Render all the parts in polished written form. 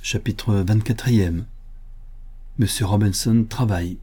Chapitre 24e. Monsieur Robinson travaille.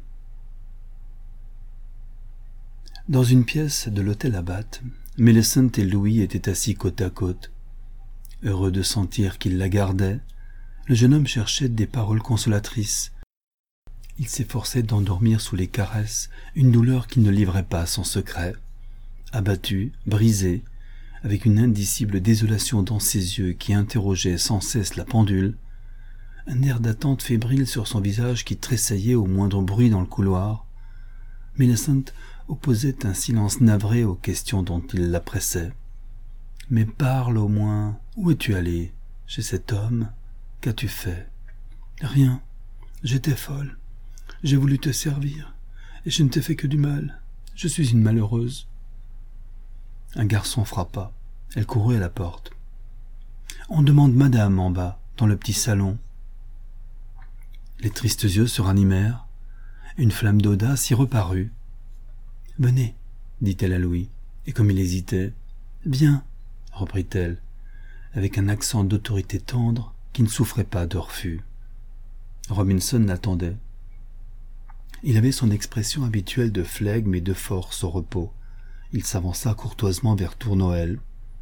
Dans une pièce de l'hôtel Abbott, Millicent et Louis étaient assis côte à côte. Heureux de sentir qu'il la gardait, le jeune homme cherchait des paroles consolatrices. Il s'efforçait d'endormir sous les caresses une douleur qu'il ne livrait pas sans secret. Abattu, brisé, avec une indicible désolation dans ses yeux qui interrogeaient sans cesse la pendule, un air d'attente fébrile sur son visage qui tressaillait au moindre bruit dans le couloir, Millicent opposait un silence navré aux questions dont il la pressait. « Mais parle au moins, où es-tu allé? Chez cet homme? Qu'as-tu fait? »« Rien, j'étais folle. J'ai voulu te servir, et je ne t'ai fait que du mal. Je suis une malheureuse. » Un garçon frappa. Elle courut à la porte. « On demande madame en bas, dans le petit salon. » Les tristes yeux se ranimèrent. Une flamme d'audace y reparut. « Venez, dit-elle à Louis, et comme il hésitait, « Bien, reprit-elle, avec un accent d'autorité tendre qui ne souffrait pas de refus. Robinson l'attendait. Il avait son expression habituelle de flegme et de force au repos. Il s'avança courtoisement vers Tournoel.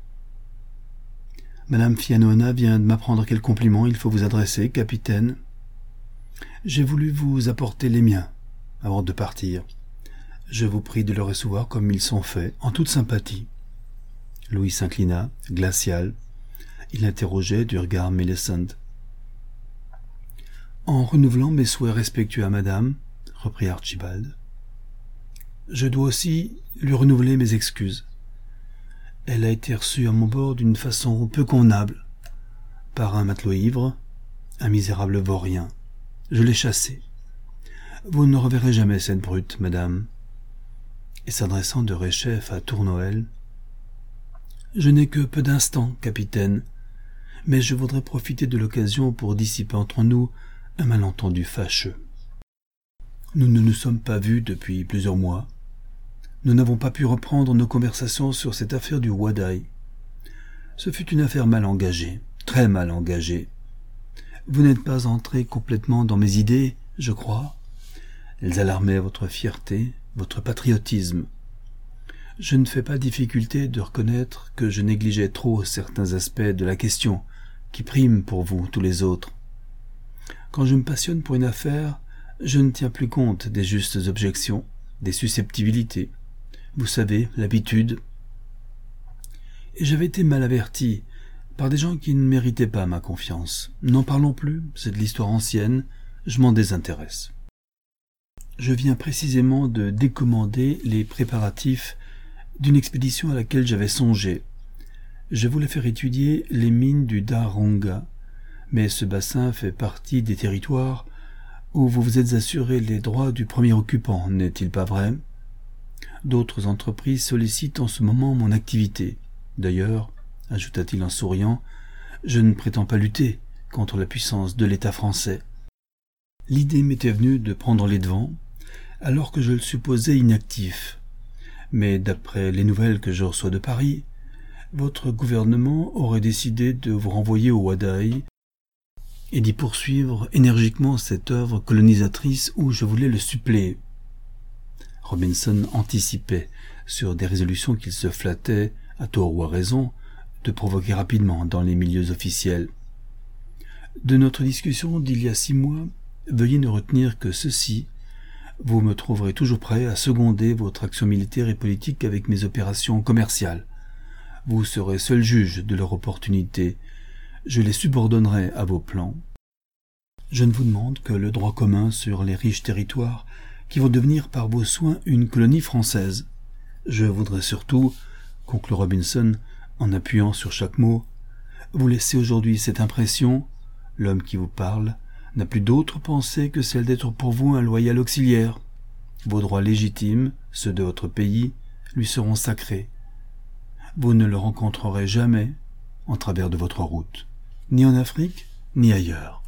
« Madame Fianona vient de m'apprendre quel compliment il faut vous adresser, capitaine. J'ai voulu vous apporter les miens avant de partir. Je vous prie de le recevoir comme ils sont faits, en toute sympathie. » Louis s'inclina, glacial. Il interrogeait du regard Millicent. « En renouvelant mes souhaits respectueux à madame, reprit Archibald, je dois aussi lui renouveler mes excuses. Elle a été reçue à mon bord d'une façon peu convenable, par un matelot ivre, un misérable vaurien. Je l'ai chassé. Vous ne reverrez jamais cette brute, madame. » Et s'adressant de réchef à Tournoel, « Je n'ai que peu d'instants, capitaine, mais je voudrais profiter de l'occasion pour dissiper entre nous un malentendu fâcheux. Nous ne nous sommes pas vus depuis plusieurs mois. Nous n'avons pas pu reprendre nos conversations sur cette affaire du Wadaï. Ce fut une affaire mal engagée, très mal engagée. Vous n'êtes pas entré complètement dans mes idées, je crois. Elles alarmaient votre fierté, votre patriotisme. Je ne fais pas difficulté de reconnaître que je négligeais trop certains aspects de la question qui priment pour vous tous les autres. Quand je me passionne pour une affaire, je ne tiens plus compte des justes objections, des susceptibilités. Vous savez, l'habitude. Et j'avais été mal averti par des gens qui ne méritaient pas ma confiance. N'en parlons plus, c'est de l'histoire ancienne, je m'en désintéresse. Je viens précisément de décommander les préparatifs d'une expédition à laquelle j'avais songé. Je voulais faire étudier les mines du Daronga, mais ce bassin fait partie des territoires où vous vous êtes assuré les droits du premier occupant, n'est-il pas vrai? D'autres entreprises sollicitent en ce moment mon activité. D'ailleurs, ajouta-t-il en souriant, je ne prétends pas lutter contre la puissance de l'État français. L'idée m'était venue de prendre les devants, alors que je le supposais inactif. Mais d'après les nouvelles que je reçois de Paris, votre gouvernement aurait décidé de vous renvoyer au Wadaï et d'y poursuivre énergiquement cette œuvre colonisatrice où je voulais le suppléer. Robinson anticipait sur des résolutions qu'il se flattait, à tort ou à raison, de provoquer rapidement dans les milieux officiels. De notre discussion d'il y a 6 mois, veuillez ne retenir que ceci. Vous me trouverez toujours prêt à seconder votre action militaire et politique avec mes opérations commerciales. Vous serez seul juge de leur opportunité. Je les subordonnerai à vos plans. Je ne vous demande que le droit commun sur les riches territoires qui vont devenir par vos soins une colonie française. Je voudrais surtout, conclut Robinson en appuyant sur chaque mot, vous laisser aujourd'hui cette impression, l'homme qui vous parle n'a plus d'autre pensée que celle d'être pour vous un loyal auxiliaire. Vos droits légitimes, ceux de votre pays, lui seront sacrés. Vous ne le rencontrerez jamais en travers de votre route, ni en Afrique, ni ailleurs.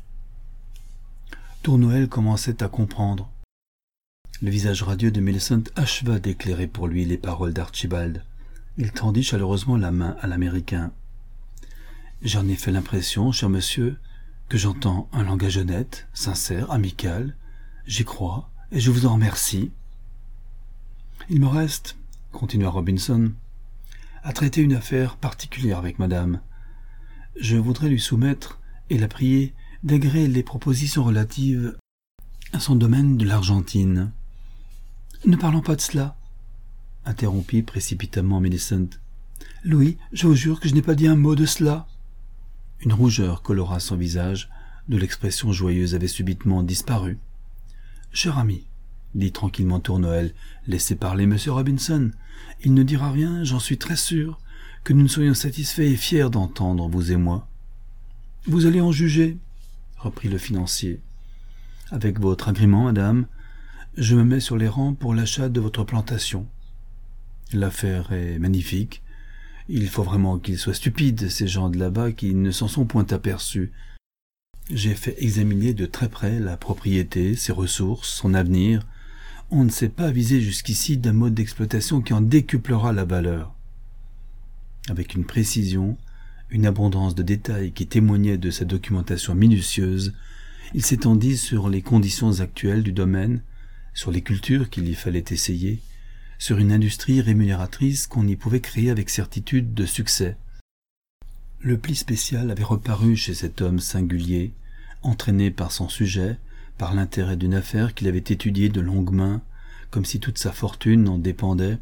Tournoel commençait à comprendre. Le visage radieux de Millicent acheva d'éclairer pour lui les paroles d'Archibald. Il tendit chaleureusement la main à l'Américain. « J'en ai fait l'impression, cher monsieur, que j'entends un langage honnête, sincère, amical. J'y crois, et je vous en remercie. Il me reste, continua Robinson, à traiter une affaire particulière avec madame. Je voudrais lui soumettre et la prier d'agréer les propositions relatives à son domaine de l'Argentine. « Ne parlons pas de cela, » interrompit précipitamment Millicent. « Louis, je vous jure que je n'ai pas dit un mot de cela. » Une rougeur colora son visage, d'où l'expression joyeuse avait subitement disparu. « Cher ami, » dit tranquillement Tournoel, « laissez parler M. Robinson. Il ne dira rien, j'en suis très sûr, que nous ne soyons satisfaits et fiers d'entendre, vous et moi. »« Vous allez en juger, » reprit le financier. « Avec votre agrément, madame, je me mets sur les rangs pour l'achat de votre plantation. L'affaire est magnifique. Il faut vraiment qu'ils soient stupides, ces gens de là-bas qui ne s'en sont point aperçus. J'ai fait examiner de très près la propriété, ses ressources, son avenir. On ne s'est pas avisé jusqu'ici d'un mode d'exploitation qui en décuplera la valeur. » Avec une précision, une abondance de détails qui témoignaient de sa documentation minutieuse, il s'étendit sur les conditions actuelles du domaine, sur les cultures qu'il y fallait essayer, sur une industrie rémunératrice qu'on y pouvait créer avec certitude de succès. Le pli spécial avait reparu chez cet homme singulier, entraîné par son sujet, par l'intérêt d'une affaire qu'il avait étudiée de longue main, comme si toute sa fortune en dépendait.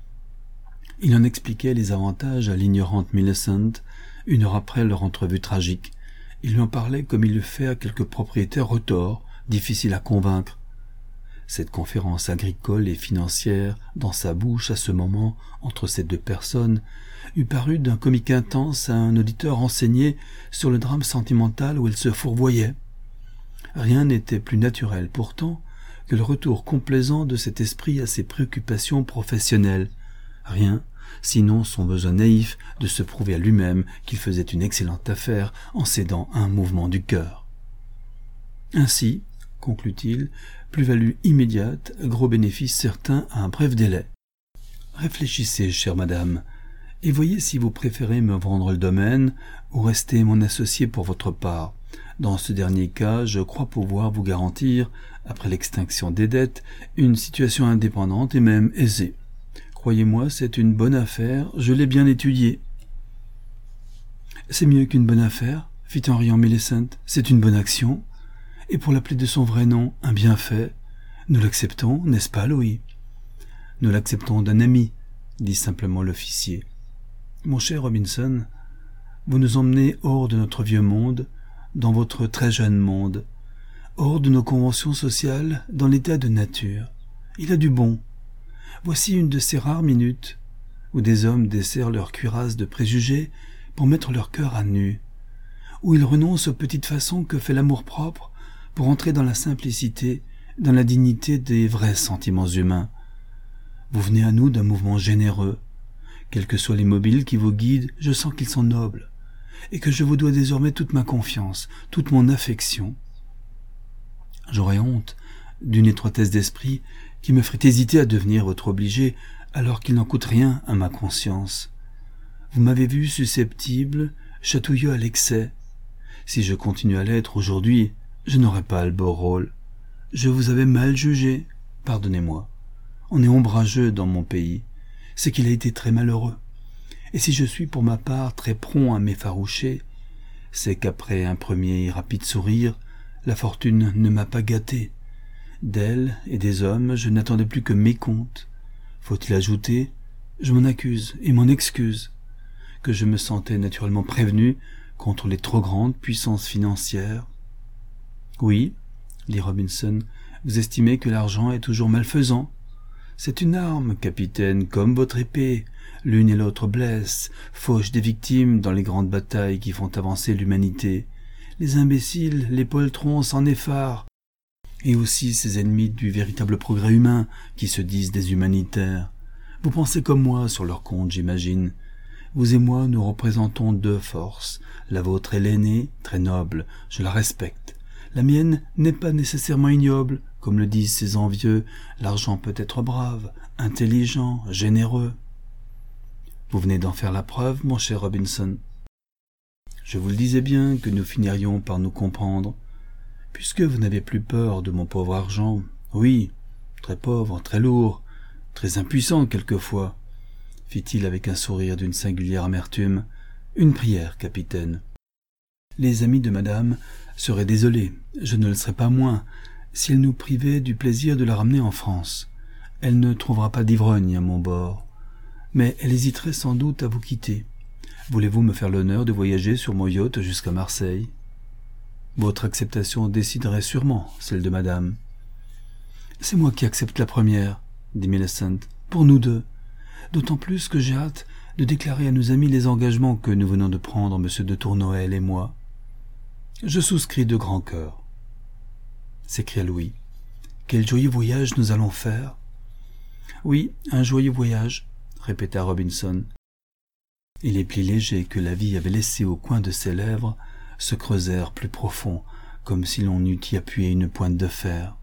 Il en expliquait les avantages à l'ignorante Millicent, une heure après leur entrevue tragique. Il lui en parlait comme il le fait à quelques propriétaires retors, difficiles à convaincre. Cette conférence agricole et financière, dans sa bouche à ce moment, entre ces deux personnes, eût paru d'un comique intense à un auditeur renseigné sur le drame sentimental où il se fourvoyait. Rien n'était plus naturel, pourtant, que le retour complaisant de cet esprit à ses préoccupations professionnelles. Rien, sinon son besoin naïf de se prouver à lui-même qu'il faisait une excellente affaire en cédant à un mouvement du cœur. Ainsi, conclut-il, plus-value immédiate, gros bénéfice certain à un bref délai. Réfléchissez, chère madame, et voyez si vous préférez me vendre le domaine ou rester mon associé pour votre part. Dans ce dernier cas, je crois pouvoir vous garantir, après l'extinction des dettes, une situation indépendante et même aisée. Croyez-moi, c'est une bonne affaire, je l'ai bien étudiée. « C'est mieux qu'une bonne affaire, » fit en riant Millicent, « c'est une bonne action. Et pour l'appeler de son vrai nom, un bienfait. Nous l'acceptons, n'est-ce pas, Louis ? » »« Nous l'acceptons d'un ami, » dit simplement l'officier. « Mon cher Robinson, vous nous emmenez hors de notre vieux monde, dans votre très jeune monde, hors de nos conventions sociales, dans l'état de nature. Il a du bon. Voici une de ces rares minutes où des hommes desserrent leur cuirasse de préjugés pour mettre leur cœur à nu, où ils renoncent aux petites façons que fait l'amour-propre pour entrer dans la simplicité, dans la dignité des vrais sentiments humains. Vous venez à nous d'un mouvement généreux. Quels que soient les mobiles qui vous guident, je sens qu'ils sont nobles, et que je vous dois désormais toute ma confiance, toute mon affection. J'aurais honte d'une étroitesse d'esprit qui me ferait hésiter à devenir votre obligé, alors qu'il n'en coûte rien à ma conscience. Vous m'avez vu susceptible, chatouilleux à l'excès. Si je continue à l'être aujourd'hui, je n'aurai pas le beau rôle. Je vous avais mal jugé, pardonnez-moi. On est ombrageux dans mon pays, c'est qu'il a été très malheureux. Et si je suis pour ma part très prompt à m'effaroucher, c'est qu'après un premier et rapide sourire, la fortune ne m'a pas gâté. D'elle et des hommes, je n'attendais plus que mécompte. Faut-il ajouter, je m'en accuse et m'en excuse, que je me sentais naturellement prévenu contre les trop grandes puissances financières. Oui, dit Robinson, vous estimez que l'argent est toujours malfaisant. C'est une arme, capitaine, comme votre épée. L'une et l'autre blessent, fauchent des victimes dans les grandes batailles qui font avancer l'humanité. Les imbéciles, les poltrons s'en effarent. Et aussi ces ennemis du véritable progrès humain qui se disent des humanitaires. Vous pensez comme moi sur leur compte, j'imagine. Vous et moi, nous représentons deux forces. La vôtre est l'aînée, très noble, je la respecte. La mienne n'est pas nécessairement ignoble, comme le disent ces envieux. L'argent peut être brave, intelligent, généreux. Vous venez d'en faire la preuve, mon cher Robinson. Je vous le disais bien que nous finirions par nous comprendre. Puisque vous n'avez plus peur de mon pauvre argent, oui, très pauvre, très lourd, très impuissant quelquefois, fit-il avec un sourire d'une singulière amertume, une prière, capitaine. Les amis de madame seraient désolés, je ne le serais pas moins, si elle nous privait du plaisir de la ramener en France. Elle ne trouvera pas d'ivrogne à mon bord, mais elle hésiterait sans doute à vous quitter. Voulez-vous me faire l'honneur de voyager sur mon yacht jusqu'à Marseille? Votre acceptation déciderait sûrement celle de madame. C'est moi qui accepte la première, dit Millicent, pour nous deux, d'autant plus que j'ai hâte de déclarer à nos amis les engagements que nous venons de prendre, M. de Tournoel et moi. Je souscris de grand cœur, s'écria Louis. Quel joyeux voyage nous allons faire! Oui, un joyeux voyage, répéta Robinson. Et les plis légers que la vie avait laissés au coin de ses lèvres se creusèrent plus profond, comme si l'on eût y appuyé une pointe de fer.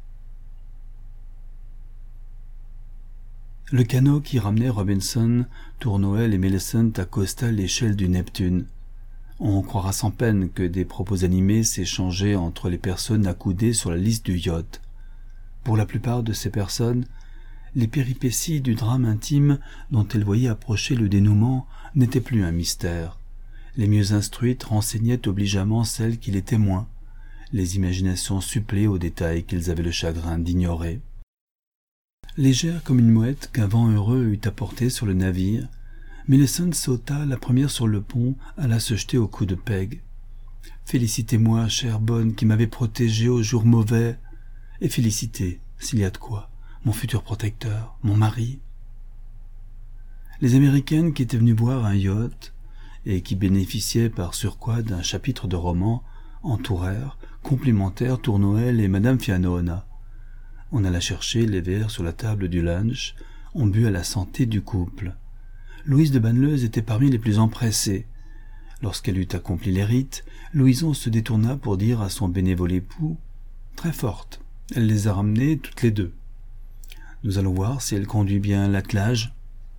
Le canot qui ramenait Robinson, Tournoel et Millicent accosta l'échelle du Neptune. On croira sans peine que des propos animés s'échangeaient entre les personnes accoudées sur la liste du yacht. Pour la plupart de ces personnes, les péripéties du drame intime dont elles voyaient approcher le dénouement n'étaient plus un mystère. Les mieux instruites renseignaient obligeamment celles qui l'étaient moins. Les imaginations suppléaient aux détails qu'ils avaient le chagrin d'ignorer. Légère comme une mouette qu'un vent heureux eût apportée sur le navire, Millicent sauta la première sur le pont, alla se jeter au cou de Peg. « Félicitez-moi, chère bonne, qui m'avait protégée aux jours mauvais, et félicitez, s'il y a de quoi, mon futur protecteur, mon mari. » Les Américaines qui étaient venues voir un yacht, et qui bénéficiaient par surcroît d'un chapitre de roman, entourèrent, complimentèrent Tournoel et madame Fianona. On alla chercher les verres sur la table du lunch, on but à la santé du couple. Louise de Banneleuse était parmi les plus empressées. Lorsqu'elle eut accompli les rites, Louison se détourna pour dire à son bénévole époux « Très forte, elle les a ramenées toutes les deux. Nous allons voir si elle conduit bien l'attelage. »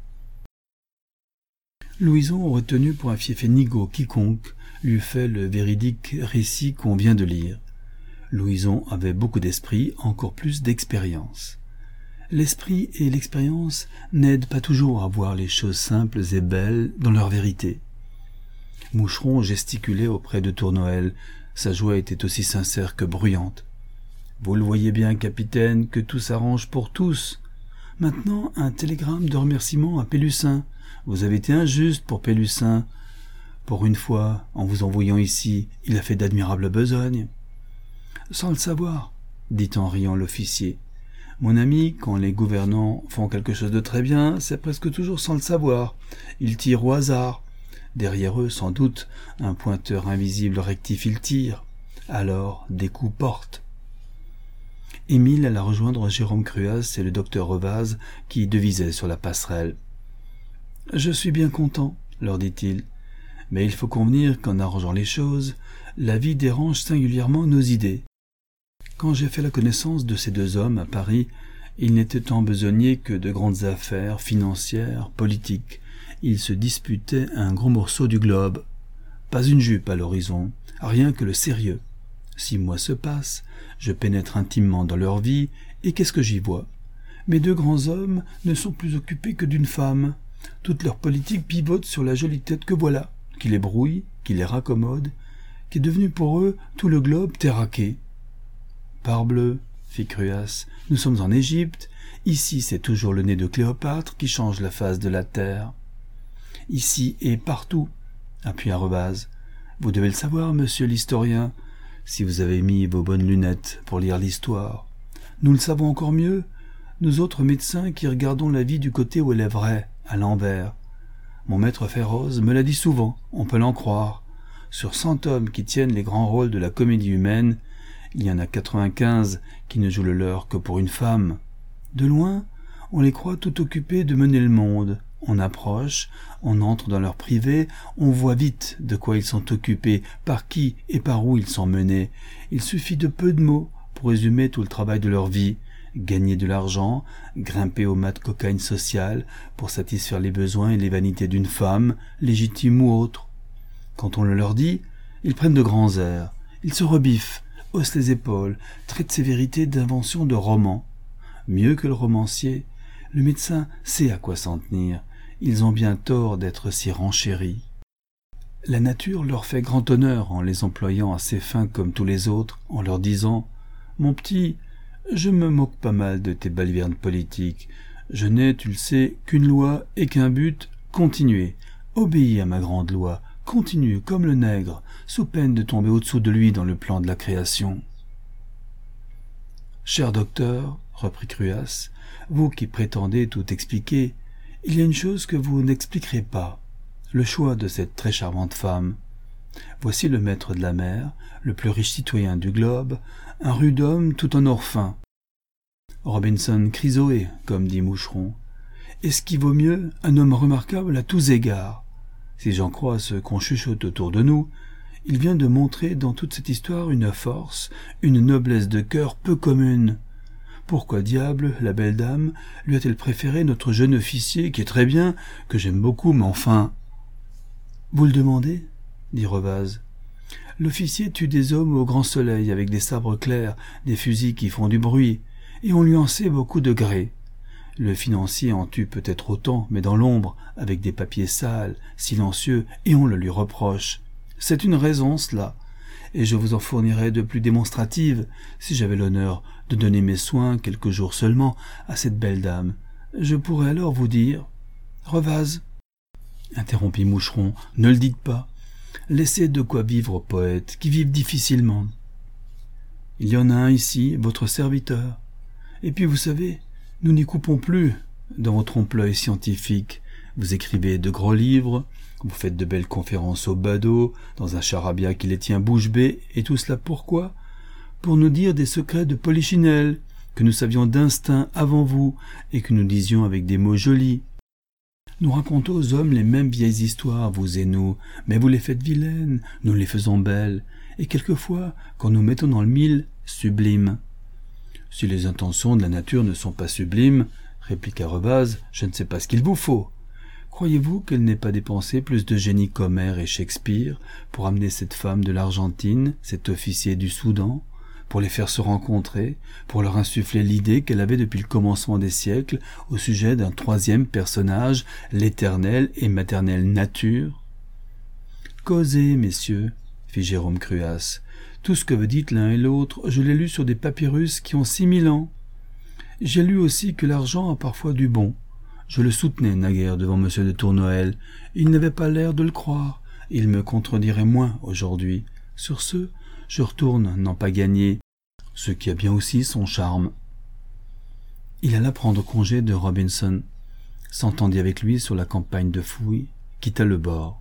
Louison, retenu pour un fiefé nigaud quiconque, lui fait le véridique récit qu'on vient de lire. Louison avait beaucoup d'esprit, encore plus d'expérience. L'esprit et l'expérience n'aident pas toujours à voir les choses simples et belles dans leur vérité. Moucheron gesticulait auprès de Tournoel, sa joie était aussi sincère que bruyante. « Vous le voyez bien, capitaine, que tout s'arrange pour tous. Maintenant, un télégramme de remerciement à Pélussin. Vous avez été injuste pour Pélussin. Pour une fois, en vous envoyant ici, il a fait d'admirables besognes. » « Sans le savoir, dit en riant l'officier. Mon ami, quand les gouvernants font quelque chose de très bien, c'est presque toujours sans le savoir. Ils tirent au hasard. Derrière eux, sans doute, un pointeur invisible rectifie le tir. Alors, des coups portent. » Émile alla rejoindre Jérôme Cruas et le docteur Revaz qui devisaient sur la passerelle. « Je suis bien content, leur dit-il, mais il faut convenir qu'en arrangeant les choses, la vie dérange singulièrement nos idées. Quand j'ai fait la connaissance de ces deux hommes à Paris, ils n'étaient tant besogniers que de grandes affaires financières, politiques. Ils se disputaient un gros morceau du globe. Pas une jupe à l'horizon, rien que le sérieux. 6 mois se passent, je pénètre intimement dans leur vie, et qu'est-ce que j'y vois? Mes deux grands hommes ne sont plus occupés que d'une femme. Toute leur politique pivote sur la jolie tête que voilà, qui les brouille, qui les raccommode, qui est devenu pour eux tout le globe terraqué. Parbleu, fit Cruas, nous sommes en Égypte, ici c'est toujours le nez de Cléopâtre qui change la face de la terre. Ici et partout, appuya Revaz. Vous devez le savoir, monsieur l'historien, si vous avez mis vos bonnes lunettes pour lire l'histoire. Nous le savons encore mieux, nous autres médecins qui regardons la vie du côté où elle est vraie, à l'envers. Mon maître Féroze me l'a dit souvent, on peut l'en croire. Sur 100 hommes qui tiennent les grands rôles de la comédie humaine, il y en a 95 qui ne jouent le leur que pour une femme. De loin, on les croit tout occupés de mener le monde. On approche, on entre dans leur privé, on voit vite de quoi ils sont occupés, par qui et par où ils sont menés. Il suffit de peu de mots pour résumer tout le travail de leur vie. Gagner de l'argent, grimper au mat de cocaïne sociale pour satisfaire les besoins et les vanités d'une femme, légitime ou autre. Quand on le leur dit, Ils prennent de grands airs, ils se rebiffent, haussent les épaules, traitent ces vérités d'invention de roman. Mieux que le romancier, le médecin sait à quoi s'en tenir. Ils ont bien tort d'être si renchéris. La nature leur fait grand honneur en les employant à ses fins comme tous les autres, en leur disant « Mon petit, je me moque pas mal de tes balivernes politiques. Je n'ai, tu le sais, qu'une loi et qu'un but, continuer. Obéis à ma grande loi, continue comme le nègre, sous peine de tomber au-dessous de lui dans le plan de la création. » « Cher docteur, reprit Cruas, vous qui prétendez tout expliquer, il y a une chose que vous n'expliquerez pas, le choix de cette très charmante femme. Voici le maître de la mer, le plus riche citoyen du globe, un rude homme tout en or fin. Robinson Crusoe, comme dit Moucheron. Et ce qui vaut mieux, un homme remarquable à tous égards. Si j'en crois ce qu'on chuchote autour de nous, il vient de montrer dans toute cette histoire une force, une noblesse de cœur peu commune. Pourquoi diable la belle dame lui a-t-elle préféré notre jeune officier qui est très bien, que j'aime beaucoup, mais enfin... Vous le demandez, dit Revaz. L'officier tue des hommes au grand soleil avec des sabres clairs, des fusils qui font du bruit, et on lui en sait beaucoup de gré. Le financier en tue peut-être autant, mais dans l'ombre, avec des papiers sales, silencieux, et on le lui reproche. C'est une raison, cela, et je vous en fournirais de plus démonstratives, si j'avais l'honneur de donner mes soins, quelques jours seulement, à cette belle dame. Je pourrais alors vous dire... Revaz, interrompit Moucheron, ne le dites pas. Laissez de quoi vivre aux poètes, qui vivent difficilement. Il y en a un ici, votre serviteur. Et puis vous savez, nous n'y coupons plus dans votre trompe-l'œil scientifique. Vous écrivez de gros livres, vous faites de belles conférences au badaud, dans un charabia qui les tient bouche bée, et tout cela pourquoi? Pour nous dire des secrets de Polichinelle, que nous savions d'instinct avant vous, et que nous disions avec des mots jolis. Nous racontons aux hommes les mêmes vieilles histoires, vous et nous, mais vous les faites vilaines, nous les faisons belles, et quelquefois, quand nous mettons dans le mille, sublimes. Si les intentions de la nature ne sont pas sublimes, répliqua Revaz, je ne sais pas ce qu'il vous faut. Croyez-vous qu'elle n'ait pas dépensé plus de génie qu'Homère et Shakespeare pour amener cette femme de l'Argentine, cet officier du Soudan, pour les faire se rencontrer, pour leur insuffler l'idée qu'elle avait depuis le commencement des siècles au sujet d'un troisième personnage, l'éternelle et maternelle nature? Causez, messieurs, fit Jérôme Cruas. Tout ce que vous dites l'un et l'autre, je l'ai lu sur des papyrus qui ont 6000 ans. J'ai lu aussi que l'argent a parfois du bon. Je le soutenais naguère devant M. de Tournoel. Il n'avait pas l'air de le croire. Il me contredirait moins aujourd'hui. Sur ce, je retourne n'en pas gagner, ce qui a bien aussi son charme. Il alla prendre congé de Robinson, s'entendit avec lui sur la campagne de fouilles, quitta le bord.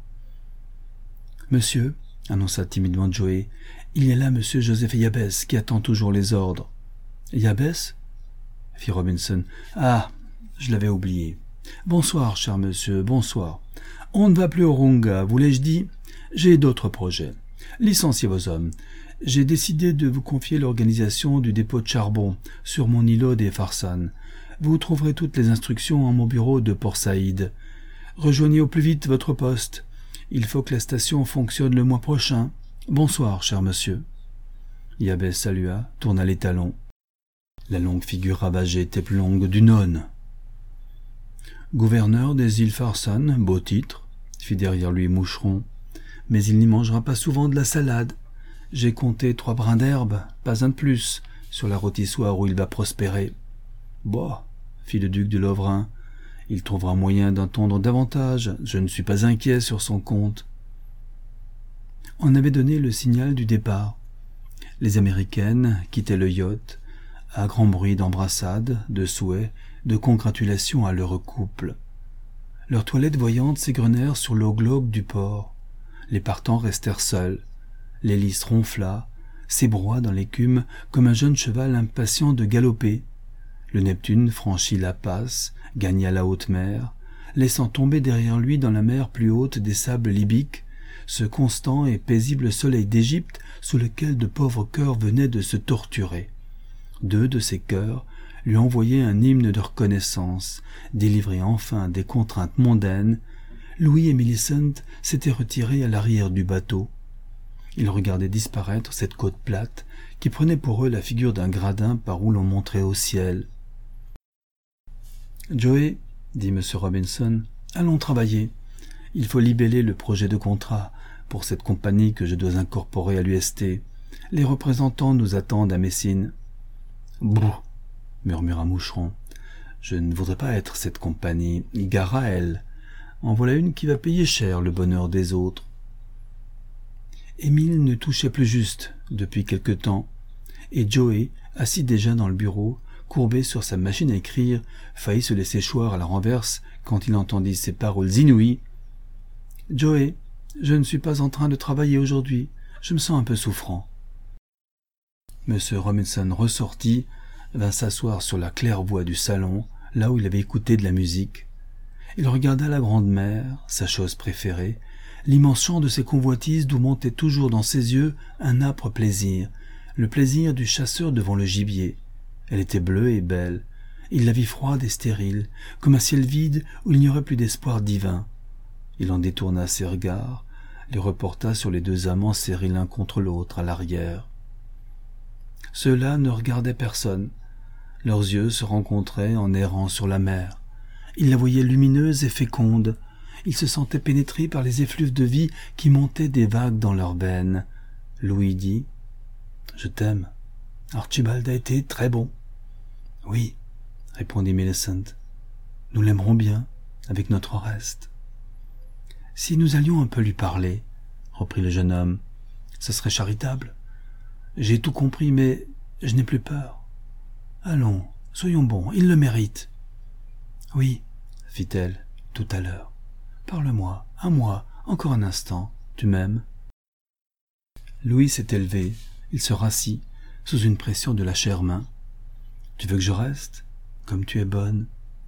« Monsieur, » annonça timidement Joe, « il y a là monsieur Joseph Yabès qui attend toujours les ordres. »« Yabès » fit Robinson. « Ah, je l'avais oublié. Bonsoir, cher monsieur, bonsoir. On ne va plus au Runga, vous l'ai-je dit? J'ai d'autres projets. Licenciez vos hommes. J'ai décidé de vous confier l'organisation du dépôt de charbon sur mon îlot des Farsan. Vous trouverez toutes les instructions en mon bureau de Port Saïd. Rejoignez au plus vite votre poste. Il faut que la station fonctionne le mois prochain. Bonsoir, cher monsieur. Yabès salua, tourna les talons. La longue figure ravagée était plus longue d'une aune. Gouverneur des îles Farsan, beau titre, fit derrière lui Moucheron. Mais il n'y mangera pas souvent de la salade. J'ai compté 3 brins d'herbe, pas un de plus, sur la rôtissoire où il va prospérer. Bah, fit le duc de Lovrin, il trouvera moyen d'entendre davantage, je ne suis pas inquiet sur son compte. On avait donné le signal du départ. Les Américaines quittaient le yacht, à grand bruit d'embrassades, de souhaits, de congratulations à leur couple. Leurs toilettes voyantes s'égrenèrent sur l'eau glauque du port. Les partants restèrent seuls. L'hélice ronfla, s'ébroua dans l'écume comme un jeune cheval impatient de galoper. Le Neptune franchit la passe, gagna la haute mer, laissant tomber derrière lui dans la mer plus haute des sables libyques ce constant et paisible soleil d'Égypte sous lequel de pauvres cœurs venaient de se torturer. 2 de ces cœurs lui envoyaient un hymne de reconnaissance, délivré enfin des contraintes mondaines. Louis et Millicent s'étaient retirés à l'arrière du bateau. Ils regardaient disparaître cette côte plate qui prenait pour eux la figure d'un gradin par où l'on monterait au ciel. « Joey, dit M. Robinson, allons travailler. Il faut libeller le projet de contrat pour cette compagnie que je dois incorporer à l'UST. Les représentants nous attendent à Messine. »« Brrr, murmura Moucheron. Je ne voudrais pas être cette compagnie. Gare à elle. En voilà une qui va payer cher le bonheur des autres. » Émile ne touchait plus juste depuis quelque temps, et Joey, assis déjà dans le bureau, courbé sur sa machine à écrire, faillit se laisser choir à la renverse quand il entendit ces paroles inouïes. « Joey, je ne suis pas en train de travailler aujourd'hui. Je me sens un peu souffrant. » M. Robinson ressortit, vint s'asseoir sur la claire-voie du salon, là où il avait écouté de la musique. Il regarda la grande mer, sa chose préférée, l'immense champ de ses convoitises d'où montait toujours dans ses yeux un âpre plaisir, le plaisir du chasseur devant le gibier. Elle était bleue et belle. Il la vit froide et stérile, comme un ciel vide où il n'y aurait plus d'espoir divin. Il en détourna ses regards, les reporta sur les deux amants serrés l'un contre l'autre à l'arrière. Ceux-là ne regardaient personne. Leurs yeux se rencontraient en errant sur la mer. Ils la voyaient lumineuse et féconde. Ils se sentaient pénétrés par les effluves de vie qui montaient des vagues dans leurs veines. Louis dit « Je t'aime. Archibald a été très bon. »« Oui, » répondit Millicent. « Nous l'aimerons bien, avec notre reste. »« Si nous allions un peu lui parler, » reprit le jeune homme, « ce serait charitable. J'ai tout compris, mais je n'ai plus peur. Allons, soyons bons, il le mérite. »« Oui, » fit-elle, tout à l'heure. « Parle-moi, à moi, encore un instant. Tu m'aimes ?» Louis s'est élevé. Il se rassit, sous une pression de la chère main. « Tu veux que je reste? Comme tu es bonne. »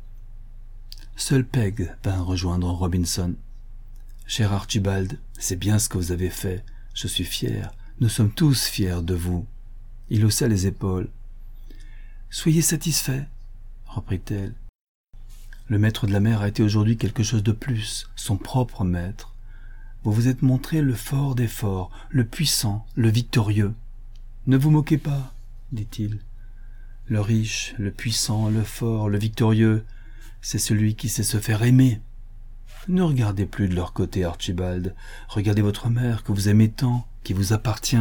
Seul Peg vint rejoindre Robinson. « Cher Archibald, c'est bien ce que vous avez fait. Je suis fier. Nous sommes tous fiers de vous. » Il haussa les épaules. « Soyez satisfait, » reprit-elle. « Le maître de la mer a été aujourd'hui quelque chose de plus, son propre maître. Vous vous êtes montré le fort des forts, le puissant, le victorieux. Ne vous moquez pas, dit-il. Le riche, le puissant, le fort, le victorieux, c'est celui qui sait se faire aimer. Ne regardez plus de leur côté, Archibald. Regardez votre mère que vous aimez tant, qui vous appartient.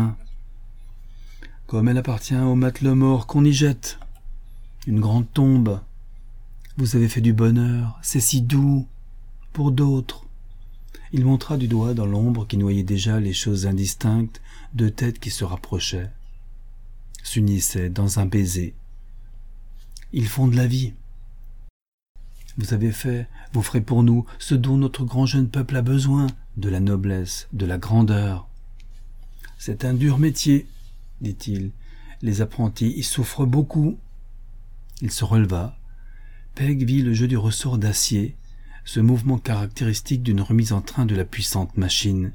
Comme elle appartient au matelot mort qu'on y jette. Une grande tombe. Vous avez fait du bonheur, c'est si doux. Pour d'autres. » Il montra du doigt dans l'ombre qui noyait déjà les choses indistinctes, deux têtes qui se rapprochaient, s'unissaient dans un baiser. Ils font de la vie. Vous avez fait, vous ferez pour nous ce dont notre grand jeune peuple a besoin, de la noblesse, de la grandeur. C'est un dur métier, dit-il. Les apprentis y souffrent beaucoup. Il se releva. Peg vit le jeu du ressort d'acier, ce mouvement caractéristique d'une remise en train de la puissante machine.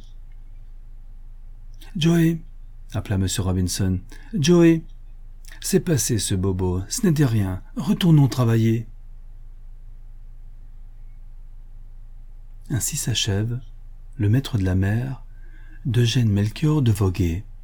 « Joey !» appela M. Robinson. « Joey ! C'est passé ce bobo, ce n'était rien. Retournons travailler. » Ainsi s'achève le maître de la mer d'Eugène Melchior de Voguet.